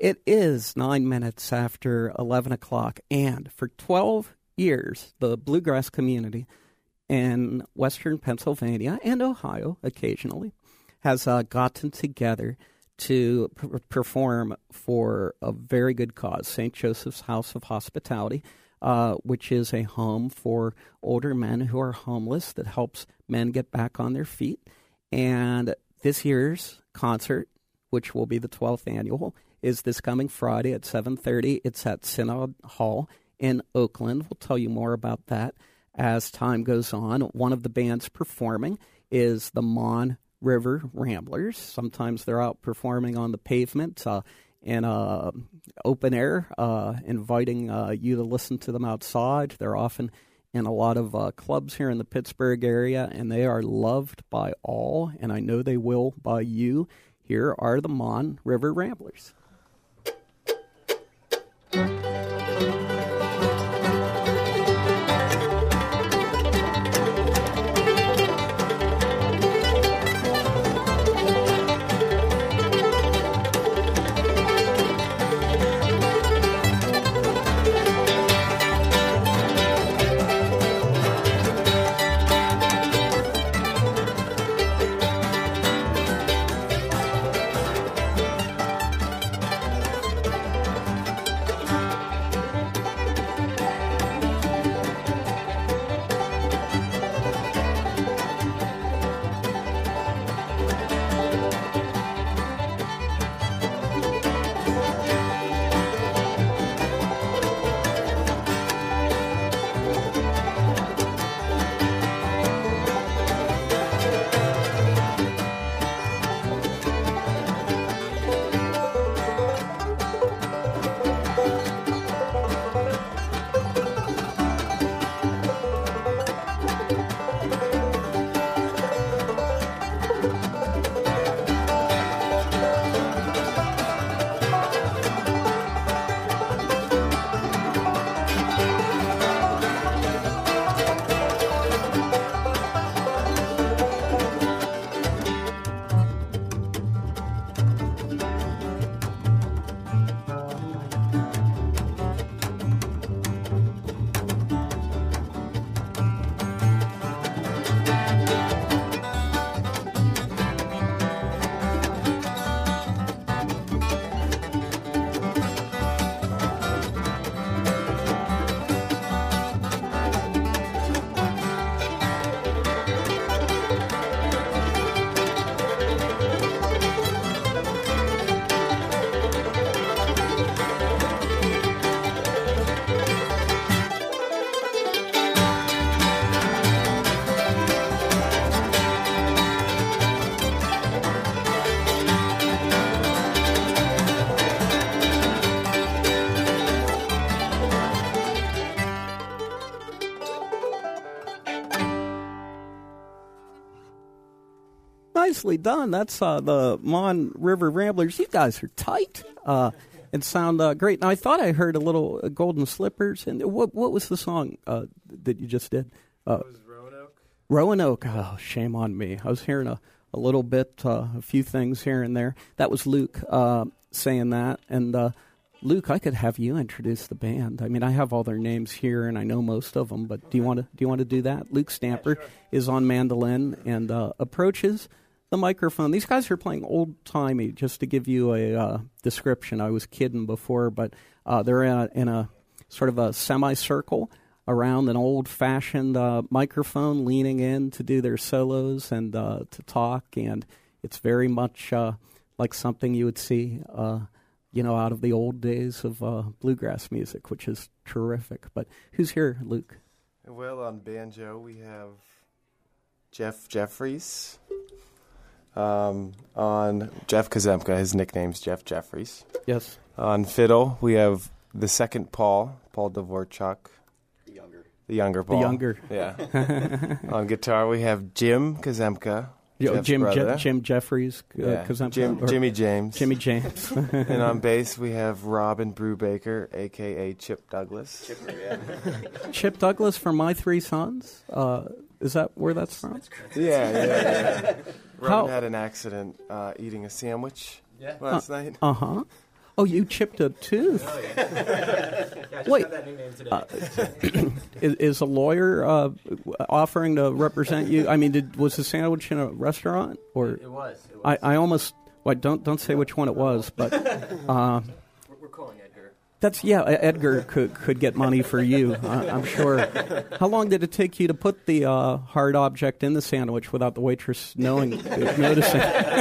It is 9 minutes after 11 o'clock, and for 12 years, the bluegrass community in western Pennsylvania and Ohio occasionally has gotten together to perform for a very good cause, St. Joseph's House of Hospitality, which is a home for older men who are homeless that helps men get back on their feet. And this year's concert, which will be the 12th annual, is this coming Friday at 7:30. It's at Synod Hall in Oakland. We'll tell you more about that as time goes on. One of the bands performing is the Mon River Ramblers. Sometimes they're out performing on the pavement in open air, inviting you to listen to them outside. They're often in a lot of clubs here in the Pittsburgh area, and they are loved by all, and I know they will by you. Here are the Mon River Ramblers. Nicely done. That's the Mon River Ramblers. You guys are tight and sound great. Now, I thought I heard a little Golden Slippers. And what was the song that you just did? It was Roanoke. Roanoke. Oh, shame on me. I was hearing a little bit, a few things here and there. That was Luke saying that. And Luke, I could have you introduce the band. I mean, I have all their names here, and I know most of them. But do you want to do that? Luke Stamper is on mandolin and approaches the microphone. These guys are playing old-timey. Just to give you a description, I was kidding before, but they're in a sort of a semicircle around an old-fashioned microphone, leaning in to do their solos and to talk, and it's very much like something you would see, out of the old days of bluegrass music, which is terrific. But who's here, Luke? Well, on banjo, we have Jeff Jeffries. On Jeff Kazemka, his nickname's Jeff Jeffries. Yes. On fiddle, we have the second Paul Dvorak. The younger Paul. The younger. Yeah. On guitar, we have Jim Kazemka. Jim Jeffries. Kazemka. Jimmy James. Jimmy James. And on bass, we have Robin Brubaker, a.k.a. Chip Douglas. Chip Douglas from My Three Sons? Is that where that's from? Yeah. Robin had an accident eating a sandwich last night. Uh-huh. Oh, you chipped a tooth. Oh, yeah. I just Wait. got that new name today. Is a lawyer offering to represent you? I mean, was the sandwich in a restaurant? Or It was. I almost... Well, don't say which one it was, but... We're calling Edgar. Edgar could get money for you, I'm sure. How long did it take you to put the hard object in the sandwich without the waitress noticing?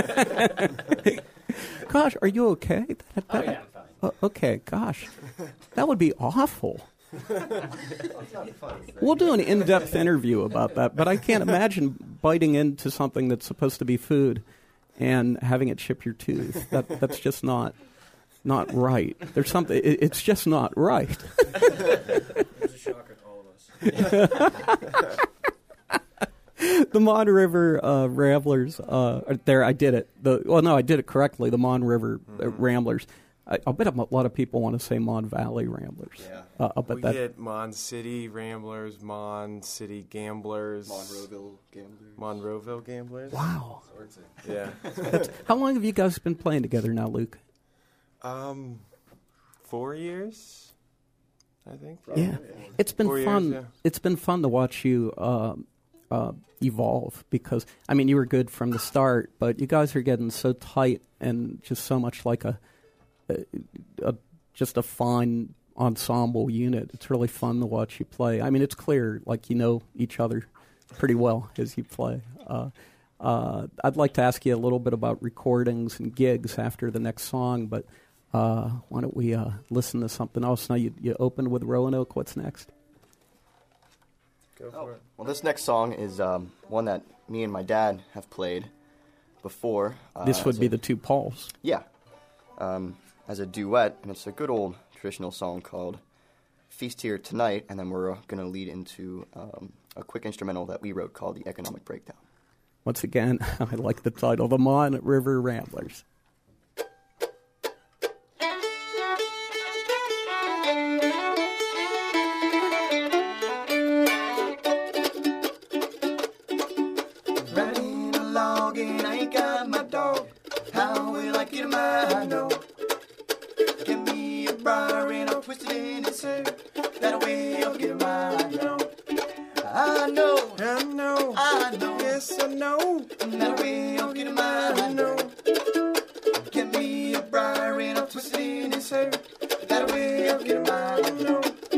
Gosh, are you okay? Yeah, I'm fine. Okay, gosh. That would be awful. It's not funny. We'll do an in-depth interview about that, but I can't imagine biting into something that's supposed to be food and having it chip your tooth. That's just not right. There's something. It's just not right. It was a shocker to all of us. The Mon River Ramblers. There, I did it. I did it correctly. The Mon River Ramblers. I'll bet a lot of people want to say Mon Valley Ramblers. Yeah. I'll bet We that. get Mon City Ramblers, Mon City Gamblers, Monroeville Gamblers. Monroeville Gamblers. Wow. Sorts of- Yeah. How long have you guys been playing together now, Luke? 4 years, I think. Yeah, it's been 4 years, fun. yeah. It's been fun to watch you evolve because I mean you were good from the start, but you guys are getting so tight and just so much like just a fine ensemble unit. It's really fun to watch you play. I mean, it's clear like you know each other pretty well as you play. I'd like to ask you a little bit about recordings and gigs after the next song, but why don't we listen to something else? Now you opened with Roanoke. What's next? Go for it. Well, this next song is one that me and my dad have played before. This would as be a- the two Pauls. Yeah. As a duet, and it's a good old traditional song called Feast Here Tonight, and then we're going to lead into a quick instrumental that we wrote called The Economic Breakdown. Once again, I like the title, The Mon River Ramblers. Riding along and I ain't got my dog. How will I get my know? Give me a briar and I'll twist it in his hair. That way I'll get my know. I know, I know. I know. Yes, I know. That way I'll get my know. Give me a briar and I'll twist it in his hair. That way I'll get my know.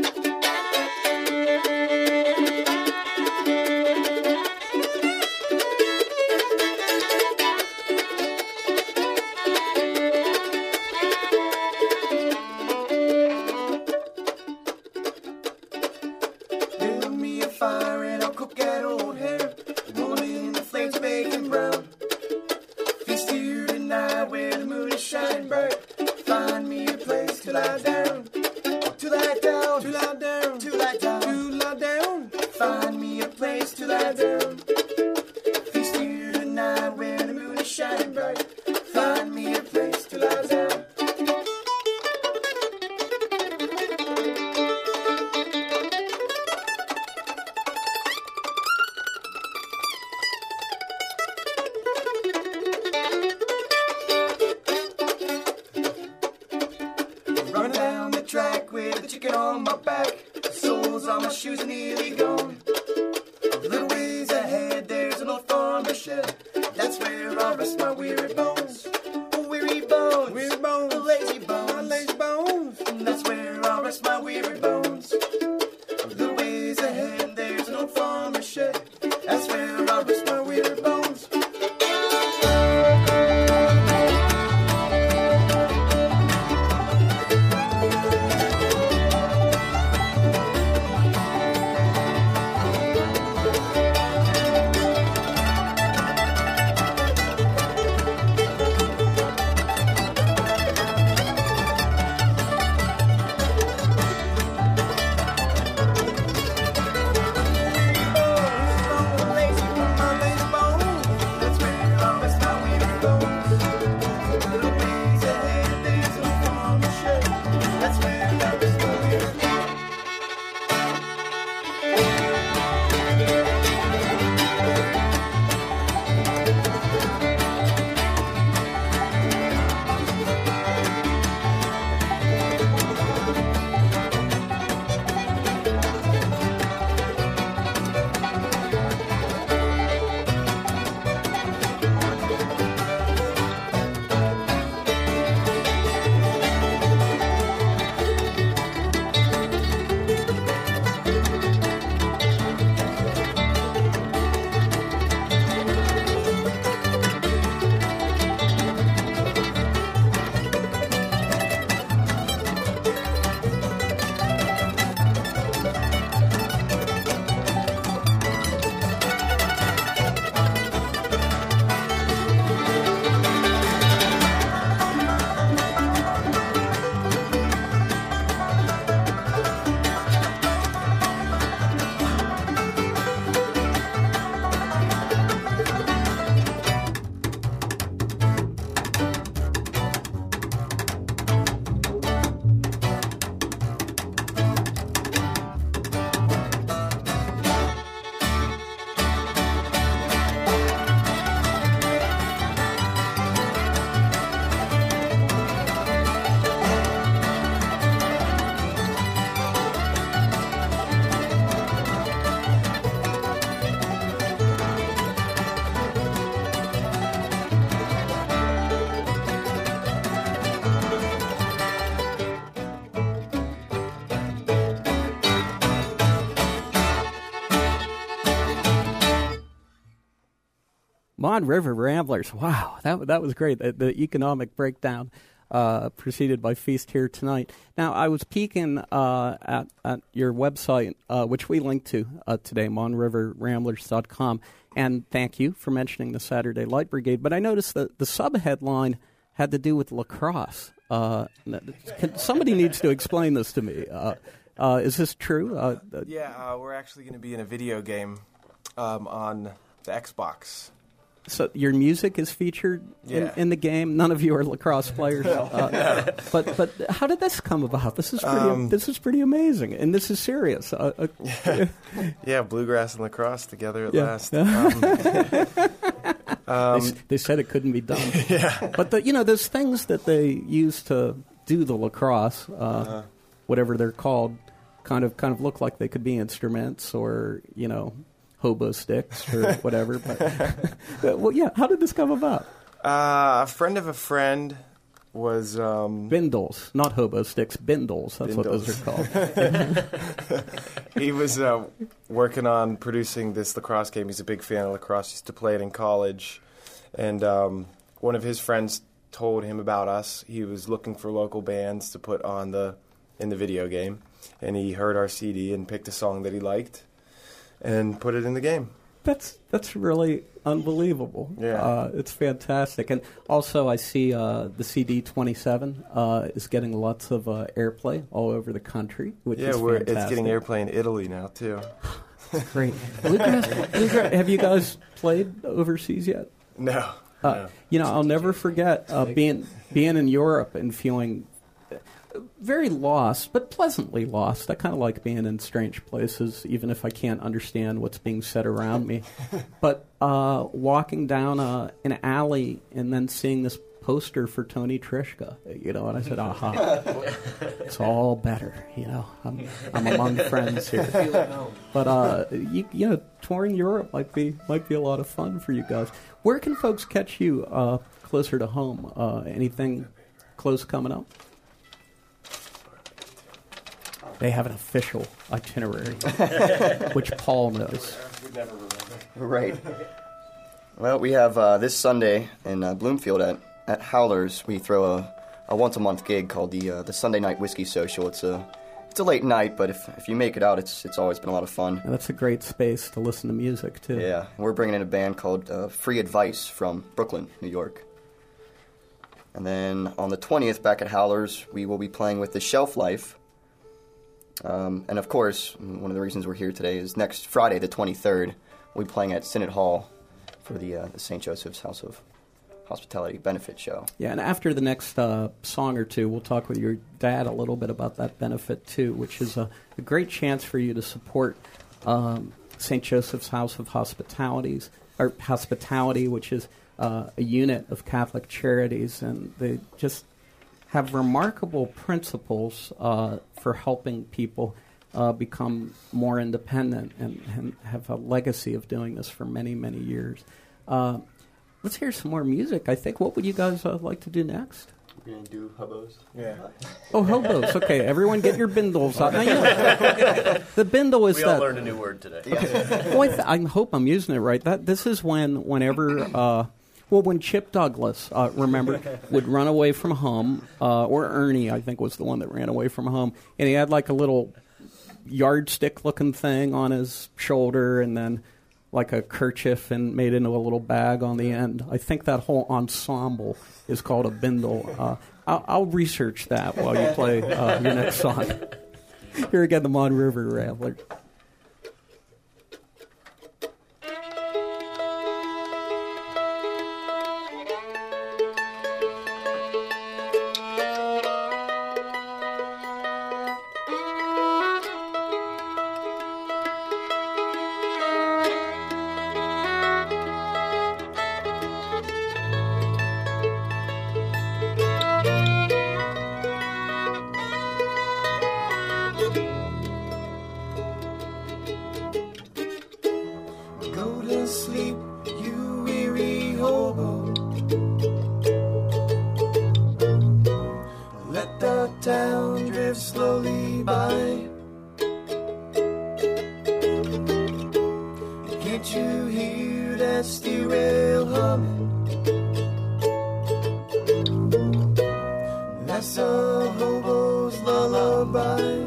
Build me a fire and I'll cook that old hair. Roll in the flames, make it brown. Feast here tonight where the moon is shining bright. Find me a place to lie down. To lie down. To lie down. To lie down. To lie down. Find me a place to lie down. Feast here tonight where the moon is shining bright. Find me a place to lie down. Run down the track with a chicken on my back. The soles on my shoes are nearly gone. A little ways ahead, there's an old farmer shed. That's where I'll rest my weary bones. Oh, weary bones. Weary bones. Oh, lazy bones. My lazy bones. And that's where I'll rest my weary bones. A little ways ahead, there's an old farmer shed. That's where I'll rest my weary bones. Mon River Ramblers. Wow, that was great. The economic breakdown preceded by Feast here tonight. Now, I was peeking at your website, which we linked to today, monriverramblers.com, and thank you for mentioning the Saturday Light Brigade. But I noticed that the subheadline had to do with lacrosse. Somebody needs to explain this to me. Is this true? We're actually going to be in a video game on the Xbox. So your music is featured in the game. None of you are lacrosse players, but how did this come about? This is pretty amazing, and this is serious. Bluegrass and lacrosse together at last. They said it couldn't be done. But there's things that they use to do the lacrosse, whatever they're called, kind of look like they could be instruments or hobo sticks or whatever. But how did this come about? A friend of a friend was Bindles, not hobo sticks, bindles. That's what those are called. He was working on producing this lacrosse game. He's a big fan of lacrosse. He used to play it in college, and one of his friends told him about us. He was looking for local bands to put on in the video game, and he heard our CD and picked a song that he liked and put it in the game. That's really unbelievable. Yeah. It's fantastic. And also I see the CD 27 is getting lots of airplay all over the country, which is fantastic. It's getting airplay in Italy now, too. Great. Bluegrass, have you guys played overseas yet? No. I'll never forget being in Europe and feeling very lost, but pleasantly lost. I kind of like being in strange places, even if I can't understand what's being said around me. But walking down an alley and then seeing this poster for Tony Trischka, and I said, aha, it's all better, I'm among friends here. But touring Europe might be a lot of fun for you guys. Where can folks catch you closer to home? Anything close coming up? They have an official itinerary, which Paul knows. Would never remember. Right. Well, we have this Sunday in Bloomfield at Howlers. We throw a once-a-month gig called the Sunday Night Whiskey Social. It's a late night, but if you make it out, it's always been a lot of fun. And that's a great space to listen to music, too. Yeah. We're bringing in a band called Free Advice from Brooklyn, New York. And then on the 20th, back at Howlers, we will be playing with The Shelf Life. And of course, one of the reasons we're here today is next Friday, the 23rd, we'll be playing at Synod Hall for the St. Joseph's House of Hospitality benefit show. Yeah, and after the next song or two, we'll talk with your dad a little bit about that benefit too, which is a great chance for you to support St. Joseph's House of Hospitality, which is a unit of Catholic Charities, and they just have remarkable principles for helping people become more independent and have a legacy of doing this for many, many years. Let's hear some more music, I think. What would you guys like to do next? We're going to do hobos. Yeah. Oh, hobos. Okay, everyone get your bindles out. Now, the bindle is we that... We all learned a new word today. Okay. Well, I hope I'm using it right. This is whenever... when Chip Douglas, remember, would run away from home, or Ernie, I think, was the one that ran away from home, and he had like a little yardstick-looking thing on his shoulder and then like a kerchief and made into a little bag on the end. I think that whole ensemble is called a bindle. I'll research that while you play your next song. Here again, the Mon River Rambler. Go to sleep, you weary hobo. Let the town drift slowly by. Can't you hear that that steel humming. That's a hobo's lullaby.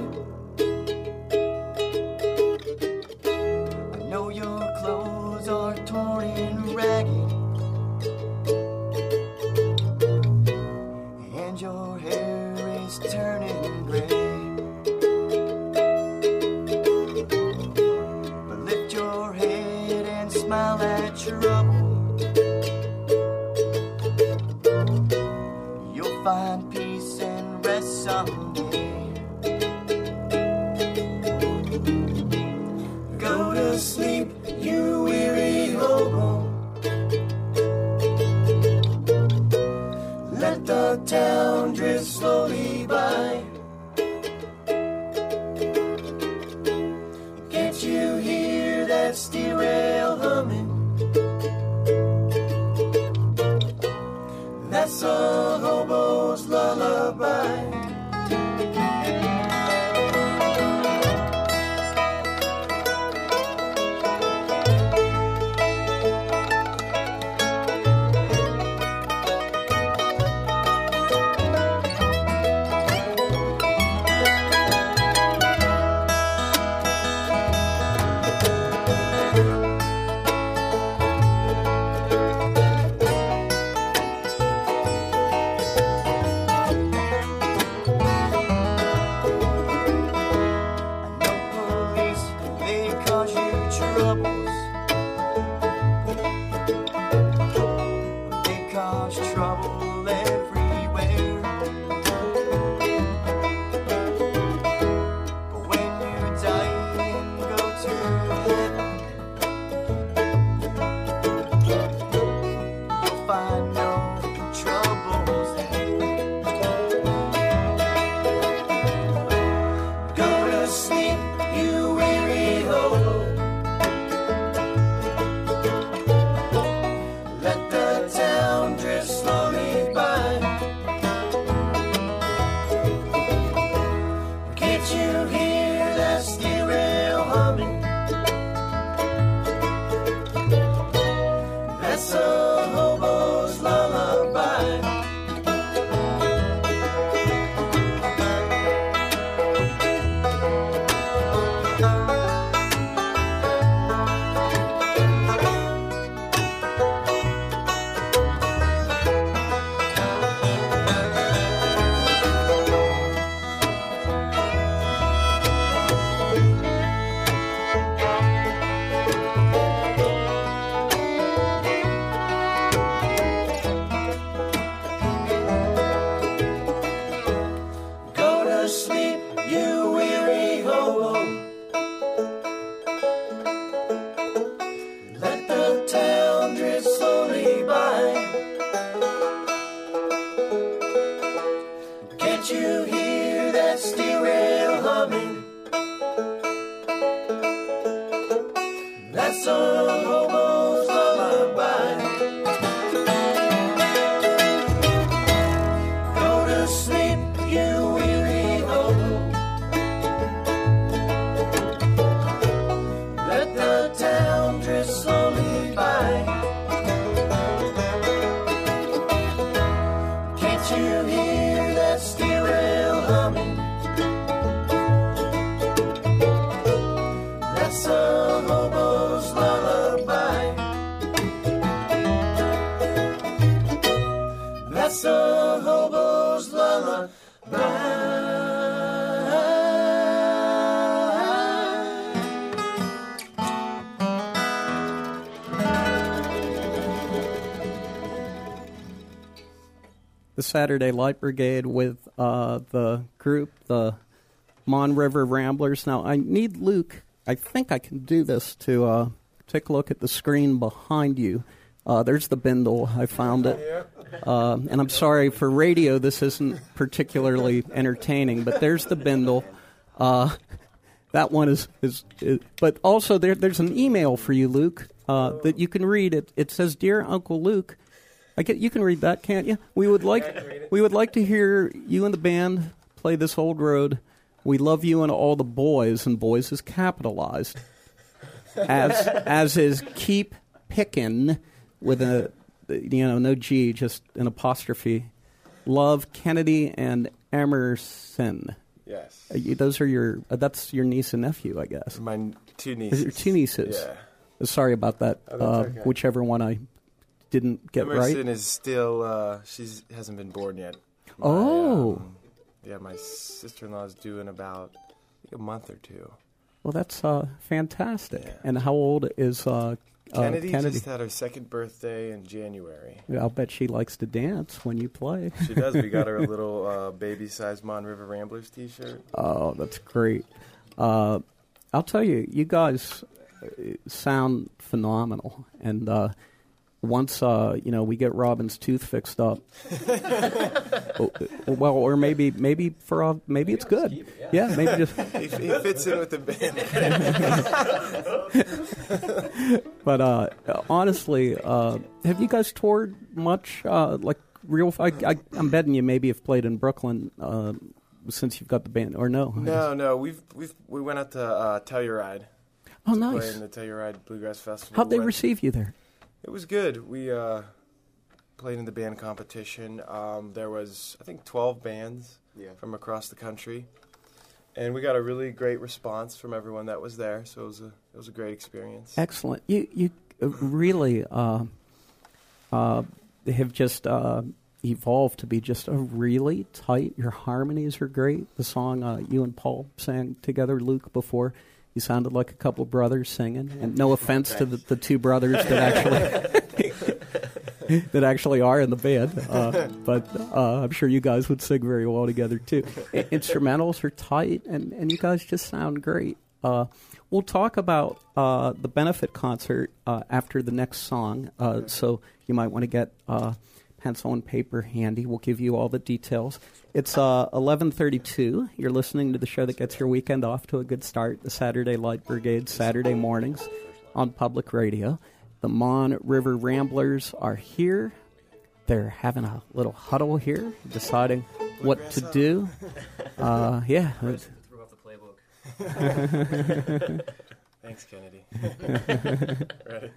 I know your clothes are torn and ragged, and your hair is turning gray. But lift your head and smile at trouble. You'll find peace and rest someday. Go to sleep, you weary hobo. Let the town drift slowly by. Can't you hear that steel rail humming? That's a hobo's lullaby. The Saturday Light Brigade with the group, the Mon River Ramblers. Now, I need Luke, I think I can do this, to take a look at the screen behind you. There's the bindle. I found it. And I'm sorry, for radio, this isn't particularly entertaining, but there's the bindle. That one is but also there's an email for you, Luke, that you can read. It says, "Dear Uncle Luke," you can read that, can't you? We would like to hear you and the band play This Old Road. We love you and all the boys, and boys is capitalized. As is Keep Pickin with no G, just an apostrophe. Love, Kennedy, and Emerson. Yes. Those are that's your niece and nephew, I guess. My two nieces. Your two nieces. Yeah. Sorry about that. Oh, that's okay. Whichever one I didn't get right. Emerson is still, she hasn't been born yet. My sister-in-law is due in about a month or two. Well, that's fantastic. Yeah. And how old is Kennedy just had her second birthday in January. I'll bet she likes to dance when you play. She does. We got her a little baby-sized Mon River Ramblers T-shirt. Oh, that's great. I'll tell you, you guys sound phenomenal. And once we get Robin's tooth fixed up, well, or maybe it's good. Yeah, maybe just he fits in with the band. But honestly, have you guys toured much? I'm betting you maybe have played in Brooklyn since you've got the band, or no? No. We went out to Telluride. Oh, to nice. Play in the Telluride Bluegrass Festival. How'd they receive you there? It was good. We played in the band competition. There was, I think, 12 bands from across the country, and we got a really great response from everyone that was there. So it was a great experience. Excellent. You really have just evolved to be just a really tight. Your harmonies are great. The song you and Paul sang together, Luke, before. You sounded like a couple of brothers singing, and no offense to the two brothers that actually are in the band, but I'm sure you guys would sing very well together too. Instrumentals are tight, and you guys just sound great. We'll talk about the benefit concert after the next song, so you might want to get pencil and paper handy. We'll give you all the details. It's 11:32. You're listening to the show that gets your weekend off to a good start, the Saturday Light Brigade, Saturday mornings on public radio. The Mon River Ramblers are here. They're having a little huddle here, deciding what to do. Yeah. Threw off the playbook. Thanks, Kennedy. Ready?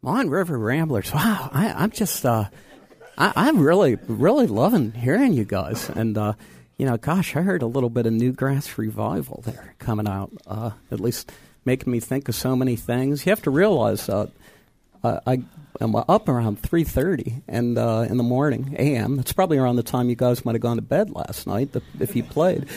Mon River Ramblers. Wow, I'm just, I'm really, really loving hearing you guys. And, gosh, I heard a little bit of Newgrass Revival there coming out, at least making me think of so many things. You have to realize I'm up around 3:30 and in the morning, a.m. That's probably around the time you guys might have gone to bed last night if you played.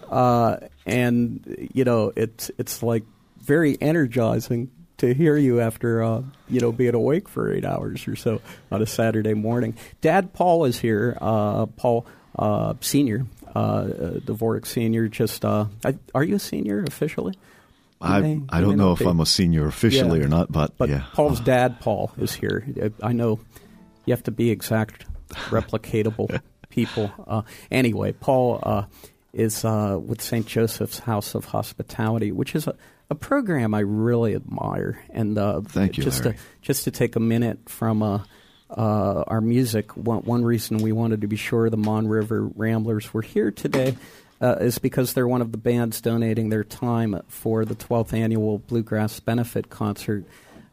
It's like very energizing to hear you after, being awake for 8 hours or so on a Saturday morning. Dad Paul is here. Paul Senior, Dvorak Senior. Are you a senior officially? I don't know if I'm a senior officially or not, but yeah. Paul's dad, Paul, is here. I know you have to be exact, replicatable people. Anyway, Paul is with St. Joseph's House of Hospitality, which is a program I really admire. And thank you, Larry. Just to take a minute from our music, one reason we wanted to be sure the Mon River Ramblers were here today is because they're one of the bands donating their time for the 12th annual Bluegrass Benefit Concert.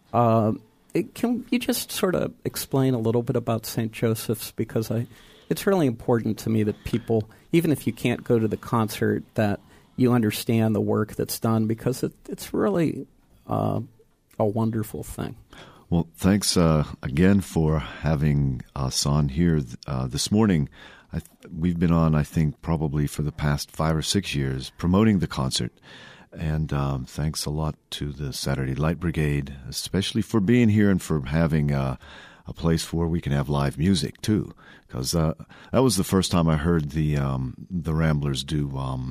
Can you just sort of explain a little bit about St. Joseph's? Because it's really important to me that people, even if you can't go to the concert, that you understand the work that's done, because it's really a wonderful thing. Well, thanks again for having us on here this morning. We've been on, I think, probably for the past 5 or 6 years promoting the concert. And thanks a lot to the Saturday Light Brigade, especially for being here and for having a place where we can have live music, too. Because that was the first time I heard the Ramblers do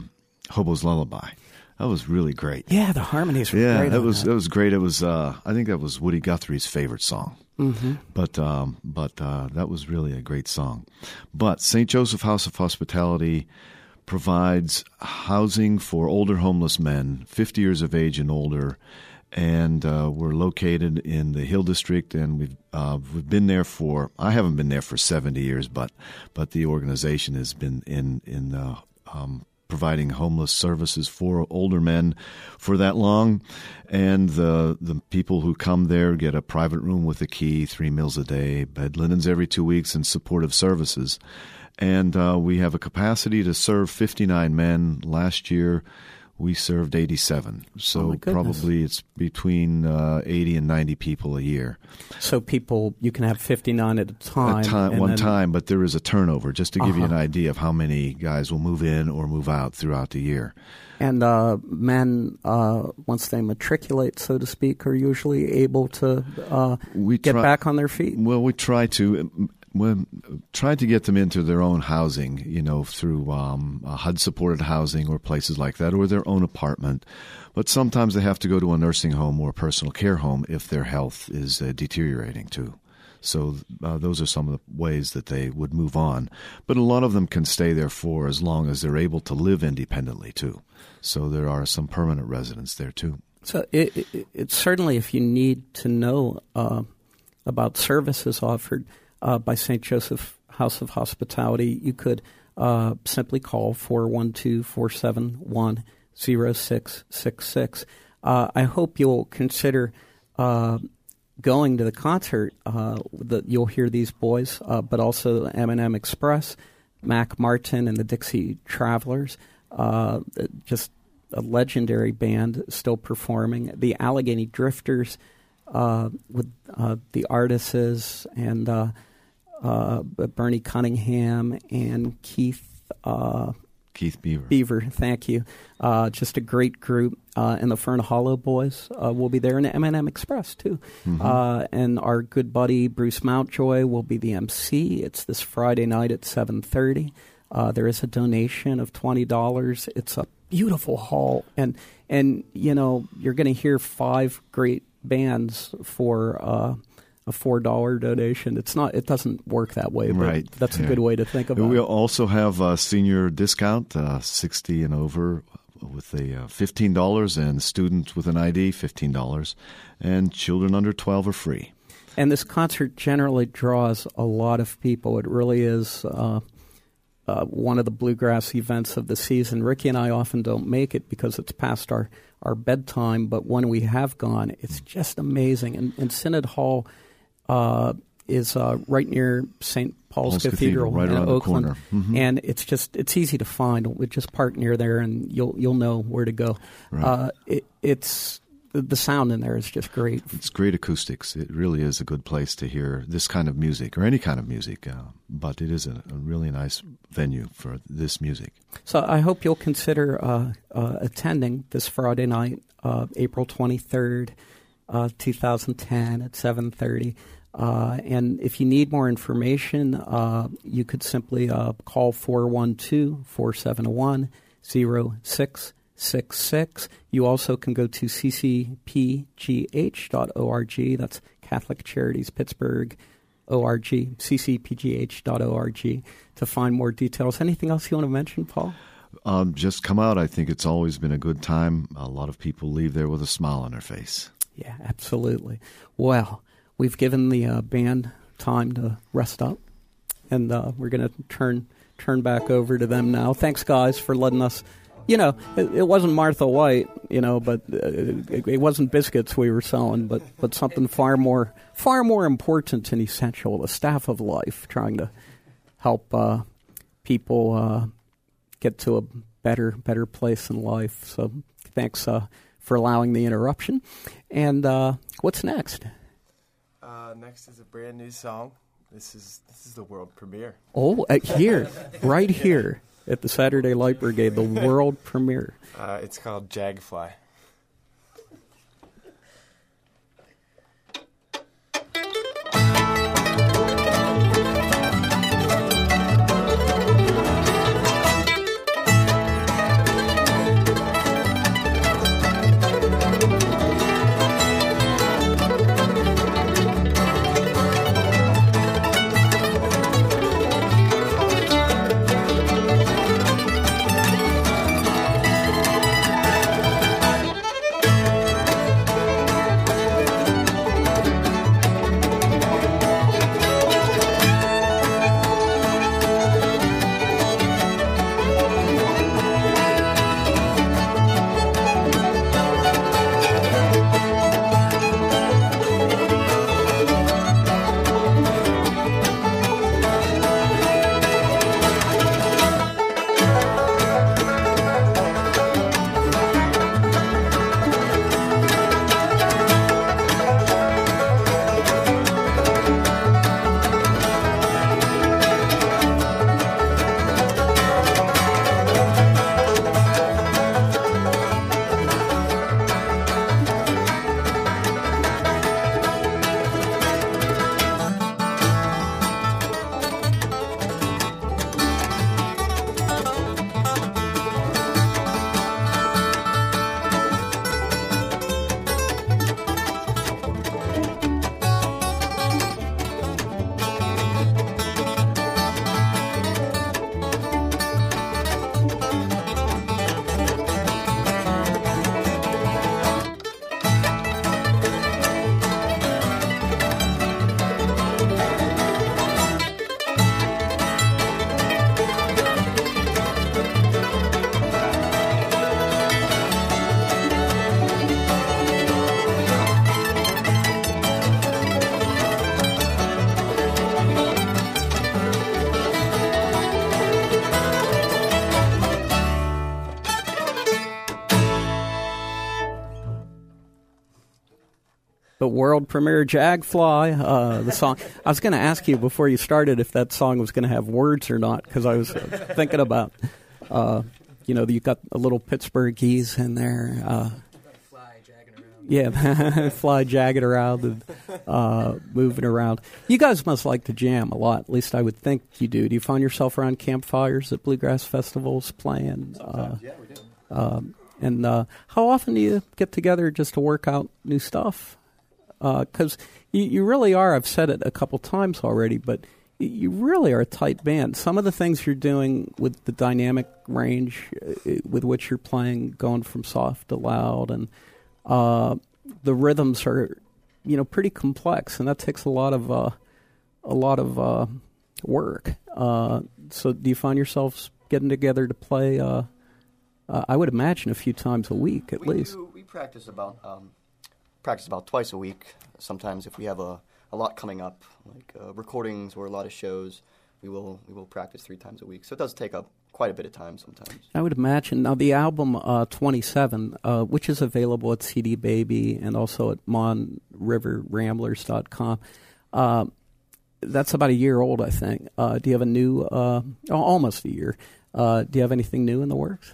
Hobo's Lullaby. That was really great. Yeah, the harmonies were great. Yeah, that was great. It was I think that was Woody Guthrie's favorite song. Mm-hmm. But that was really a great song. But St. Joseph House of Hospitality provides housing for older homeless men, 50 years of age and older, and we're located in the Hill District, and we've been there for, I haven't been there for 70 years, but the organization has been in providing homeless services for older men for that long. And the people who come there get a private room with a key, 3 meals a day, bed linens every 2 weeks, and supportive services. And we have a capacity to serve 59 men. Last year, we served 87. So probably it's between 80 and 90 people a year. So you can have 59 at a time. Time, but there is a turnover, just to give you an idea of how many guys will move in or move out throughout the year. And men, once they matriculate, so to speak, are usually able to get back on their feet? Well, we try to. We tried to get them into their own housing, through HUD-supported housing or places like that, or their own apartment. But sometimes they have to go to a nursing home or a personal care home if their health is deteriorating too. So those are some of the ways that they would move on. But a lot of them can stay there for as long as they're able to live independently too. So there are some permanent residents there too. So it's certainly, if you need to know about services offered by St. Joseph House of Hospitality, you could simply call 412-471-0666. I hope you'll consider going to the concert. You'll hear these boys, but also M&M Express, Mac Martin and the Dixie Travelers, just a legendary band still performing. The Allegheny Drifters with the Artists and Bernie Cunningham and Keith Beaver, thank you. Just a great group. And the Fern Hollow Boys will be there, and the M&M Express, too. Mm-hmm. And our good buddy Bruce Mountjoy will be the MC. It's this Friday night at 7:30. There is a donation of $20. It's a beautiful hall. And you're going to hear 5 great bands for a $4 donation. It doesn't work that way, but right. That's a good way to think about it. We also have a senior discount, 60 and over, with a $15, and students with an ID, $15, and children under 12 are free. And this concert generally draws a lot of people. It really is one of the bluegrass events of the season. Ricky and I often don't make it because it's past our bedtime, but when we have gone, it's just amazing. And Synod Hall is right near St. Paul's Cathedral right in around Oakland, the corner. Mm-hmm. and it's easy to find. We just park near there, and you'll know where to go. Right. It's the sound in there is just great. It's great acoustics. It really is a good place to hear this kind of music, or any kind of music, but it is a really nice venue for this music. So I hope you'll consider attending this Friday night, April 23rd, 2010 at 7:30. And if you need more information, you could simply call 412-471-0666. You also can go to ccpgh.org. That's Catholic Charities Pittsburgh org, ccpgh.org, to find more details. Anything else you want to mention, Paul? Just come out. I think it's always been a good time. A lot of people leave there with a smile on their face. Yeah, absolutely. Well, we've given the band time to rest up, and we're going to turn back over to them now. Thanks, guys, for letting us. It wasn't Martha White, but it wasn't biscuits we were selling, but something far more important and essential, the staff of life, trying to help people get to a better place in life. So thanks for allowing the interruption. And what's next? Next is a brand new song. This is the world premiere. Oh, right here. At the Saturday Light Brigade, the world premiere. It's called Jagfly. The world premiere Jagfly, the song. I was going to ask you before you started if that song was going to have words or not, because I was thinking about, you've got a little Pittsburghese in there. Fly jagging around. Yeah, fly jagging around and moving around. You guys must like to jam a lot. At least I would think you do. Do you find yourself around campfires at bluegrass festivals playing? Yeah, we do. And how often do you get together just to work out new stuff? Because you really are, I've said it a couple times already, but you really are a tight band. Some of the things you're doing with the dynamic range with which you're playing, going from soft to loud, and the rhythms are, pretty complex, and that takes a lot of work. So do you find yourselves getting together to play? I would imagine a few times a week at least. We practice about twice a week. Sometimes if we have a lot coming up, like recordings or a lot of shows, we will practice 3 times a week. So it does take up quite a bit of time sometimes. I would imagine. Now the album 27, which is available at CD Baby and also at MonRiverRamblers.com. That's about a year old, I think. Do you have a new, almost a year? Do you have anything new in the works?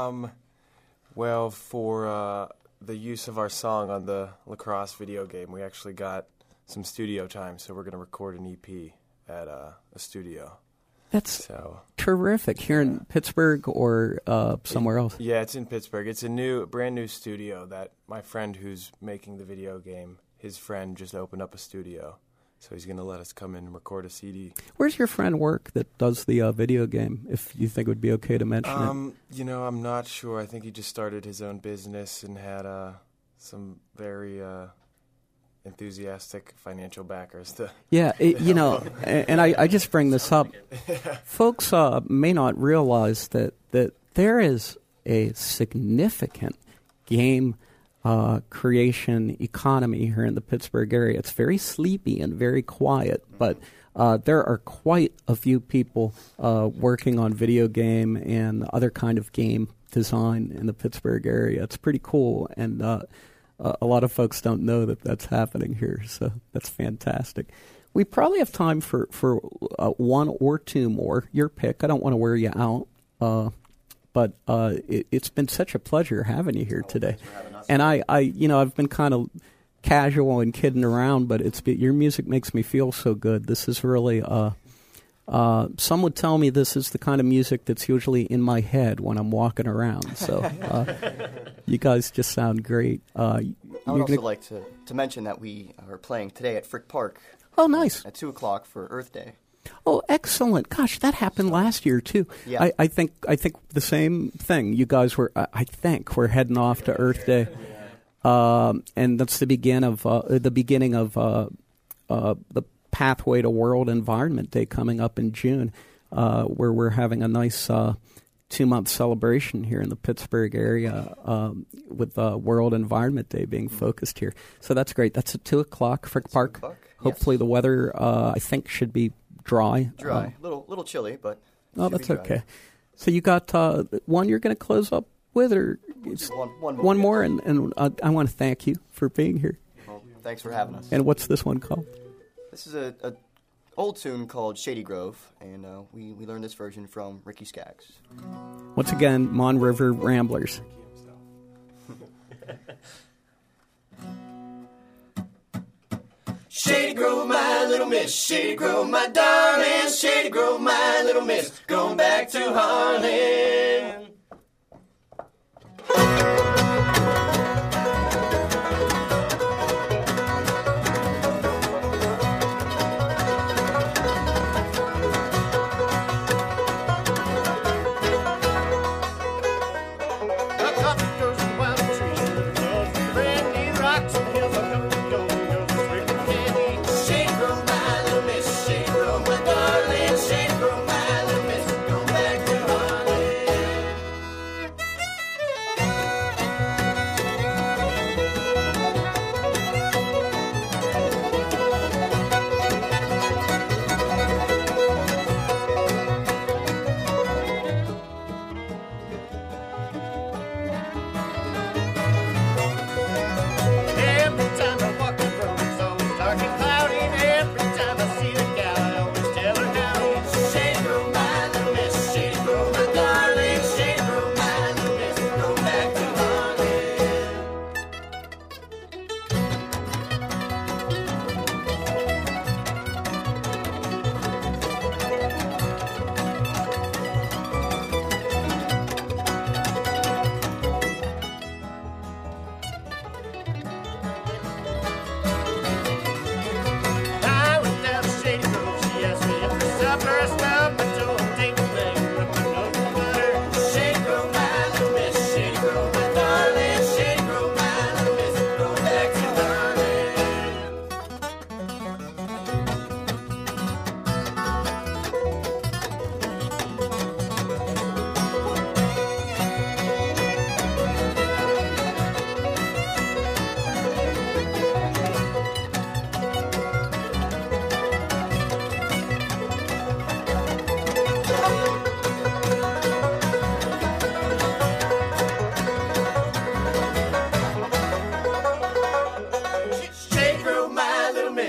Well, for the use of our song on the lacrosse video game, we actually got some studio time, so we're going to record an EP at a studio. That's terrific. Here in Pittsburgh or somewhere else? Yeah, it's in Pittsburgh. It's a brand new studio that my friend who's making the video game, his friend just opened up a studio. So he's going to let us come in and record a CD. Where's your friend work that does the video game, if you think it would be okay to mention it? You know, I'm not sure. I think he just started his own business and had some very enthusiastic financial backers to... Yeah, and I just bring this up. Folks may not realize that there is a significant game creation economy here in the Pittsburgh area. It's very sleepy and very quiet, but there are quite a few people working on video game and other kind of game design in the Pittsburgh area. It's pretty cool, and a lot of folks don't know that that's happening here, so that's fantastic. We probably have time for one or two more. Your pick. I don't want to wear you out. But it's been such a pleasure having you here today. And I've been kind of casual and kidding around, but your music makes me feel so good. This is really, some would tell me this is the kind of music that's usually in my head when I'm walking around. So you guys just sound great. I would also like to mention that we are playing today at Frick Park. Oh, nice. At 2 o'clock for Earth Day. Oh, excellent! Gosh, that happened last year too. Yeah. I think the same thing. You guys were, I think, we're heading off to Earth Day, and that's the beginning of the Pathway to World Environment Day coming up in June, where we're having a nice 2-month celebration here in the Pittsburgh area with World Environment Day being focused here. So that's great. That's at 2 o'clock, Frick Park. Hopefully the weather, I think, should be dry. Little chilly, but that's okay. So you got one you're going to close up with, or one more, and I want to thank you for being here. Well, thanks for having us. And what's this one called? This is a old tune called Shady Grove, and we learned this version from Ricky Skaggs. Once again, Mon River Ramblers. Shady Grove, my little miss. Shady Grove, my darling. Shady Grove, my little miss. Going back to Harlan.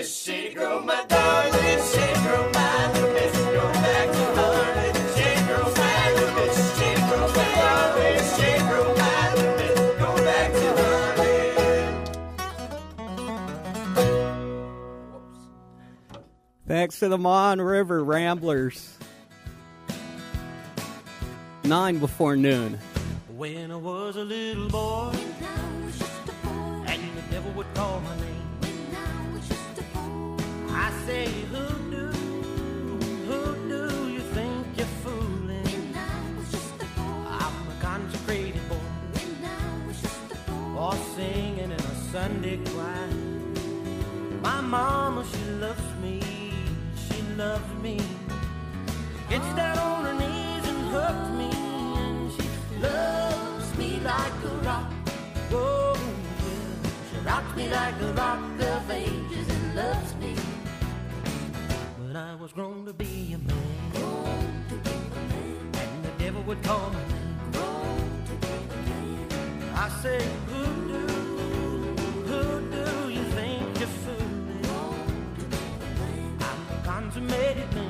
Miss Shady Grove, my darling. Shady Grove, my little miss. Go back to Harlan. Shady Grove, my little miss. Shady Grove, my darling. Shady Grove, my little miss. Go back to Harlan. Thanks to the Mon River Ramblers. 9 before noon. When I was a little boy, and the devil would call my name, I say, who do you think you're fooling? I'm a consecrated boy, or singing in a Sunday choir. My mama, she loves me, she loves me. Gets down on her knees and hugs me, and she loves me like a rock. Whoa, yeah. She rocks me like a rock of ages and loves me. But I was grown to be a man, and the devil would call me. I say, who do you think you're fooling? I'm a consummated man.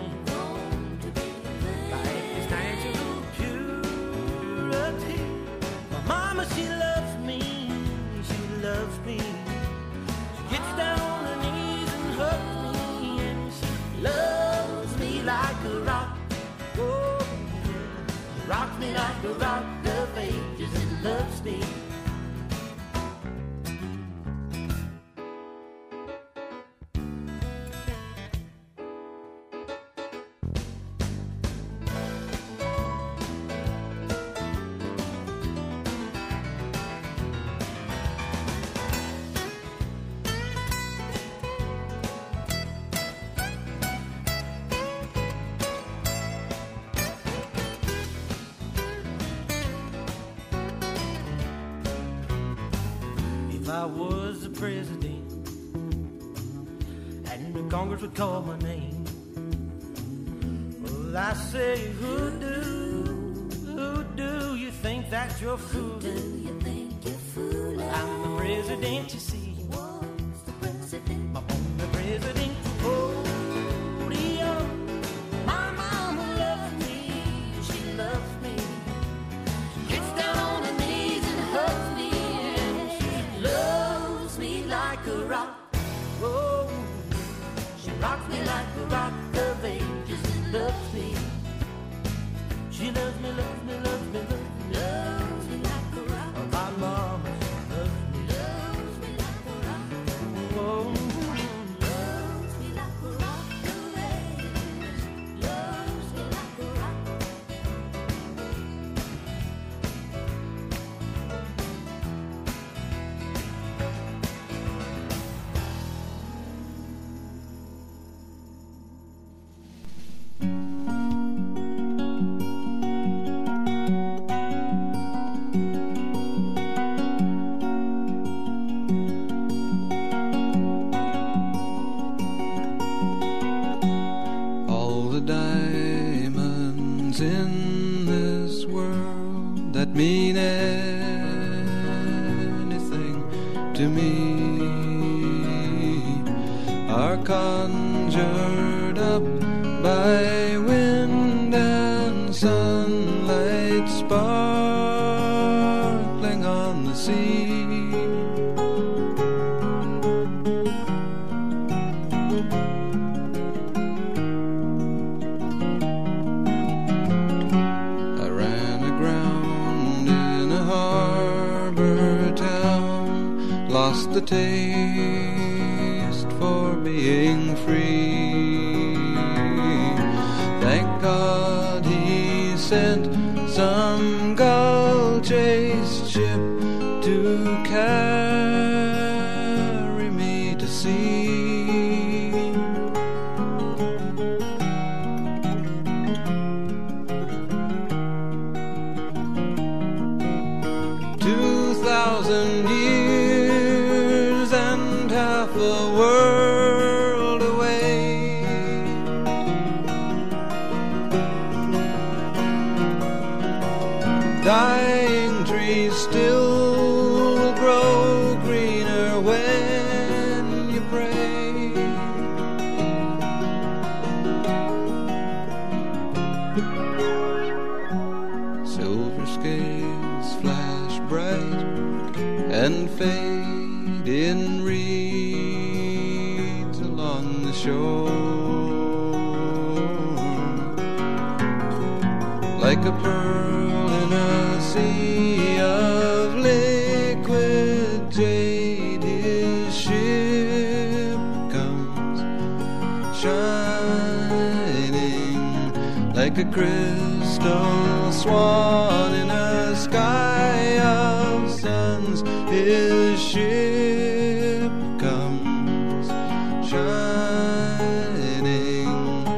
Life is natural purity. My mama, she loves me, she loves me. She gets down on her knees and hugs me, and she loves me like a rock. Oh, yeah. She rocks me like a rock of ages and loves me. If I was the president and the Congress would call my name, well, I say, who do you think that you're fooling? Well, I'm the president, you see. I'm on the president podium. My mama loves me, she loves me. She gets down on her knees and hugs me, and she loves me like a rock. Oh, she rocks me like a rock of ages and loves me. She loves me, loves me, loves me, loves me, loves me like a rock. My mama, she loves me like a rock. Oh, loves me like a rock of ages, loves me like a rock. All the diamonds in this world that mean anything to me are conjured up by wind and sunlight sparkling on the sea. 'Harbor town lost the taste for being free. Thank God he sent some gull-chased ship to carry me to sea. Years and half a world away, dying trees still grow greener when you pray. and fade in reeds along the shore, like a pearl in a sea of liquid jade. His ship comes shining like a crystal swan in a sky of suns. His ship comes shining.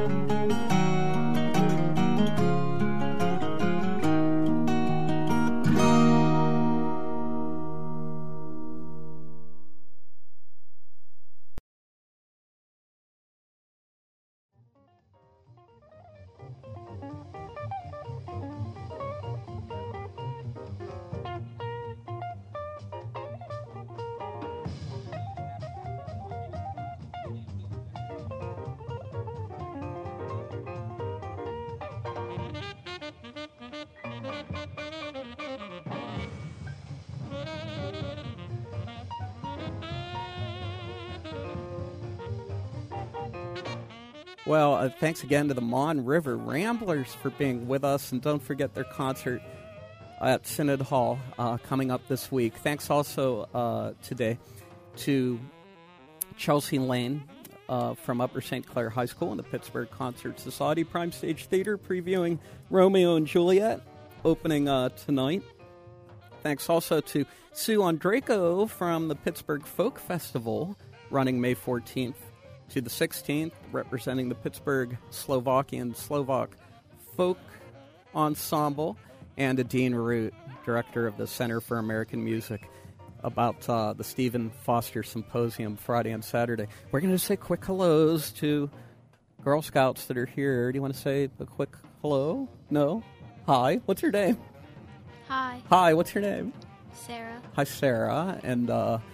Well, thanks again to the Mon River Ramblers for being with us, and don't forget their concert at Synod Hall coming up this week. Thanks also today to Chelsea Lane from Upper St. Clair High School and the Pittsburgh Concert Society Prime Stage Theater previewing Romeo and Juliet opening tonight. Thanks also to Sue Ondrako from the Pittsburgh Folk Festival running May 14th to the 16th, representing the Pittsburgh Slovakian Slovak Folk Ensemble, and to Dean Root, director of the Center for American Music, about the Stephen Foster Symposium Friday and Saturday. We're going to say quick hellos to Girl Scouts that are here. Do you want to say a quick hello? No? Hi. What's your name? Hi. Hi. What's your name? Sarah. Hi, Sarah. And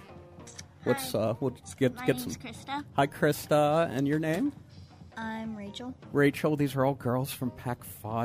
let's get My get name's some. Krista. Hi, Krista. And your name? I'm Rachel. Rachel. These are all girls from Pack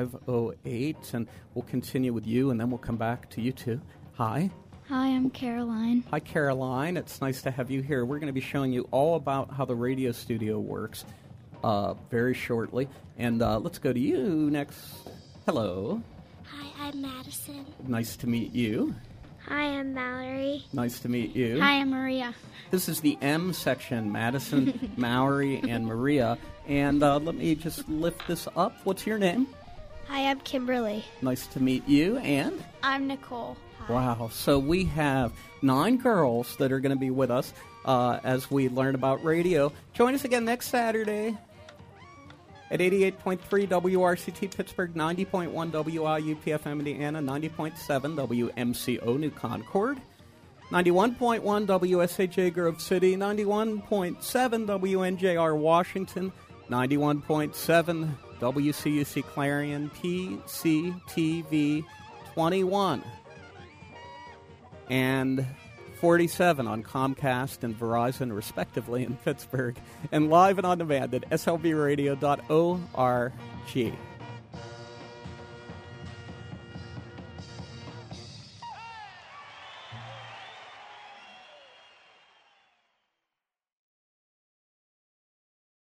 508, and we'll continue with you, and then we'll come back to you two. Hi. Hi, I'm Caroline. Hi, Caroline. It's nice to have you here. We're going to be showing you all about how the radio studio works very shortly. And let's go to you next. Hello. Hi, I'm Madison. Nice to meet you. Hi, I'm Mallory. Nice to meet you. Hi, I'm Maria. This is the M section, Madison, Mallory, and Maria. And let me just lift this up. What's your name? Hi, I'm Kimberly. Nice to meet you. And? I'm Nicole. Hi. Wow. So we have 9 girls that are going to be with us as we learn about radio. Join us again next Saturday at 88.3 WRCT Pittsburgh, 90.1 WIUPFM Indiana, 90.7 WMCO New Concord, 91.1 WSAJ Grove City, 91.7 WNJR Washington, 91.7 WCUC Clarion, PCTV 21, and 47 on Comcast and Verizon, respectively, in Pittsburgh, and live and on demand at slbradio.org.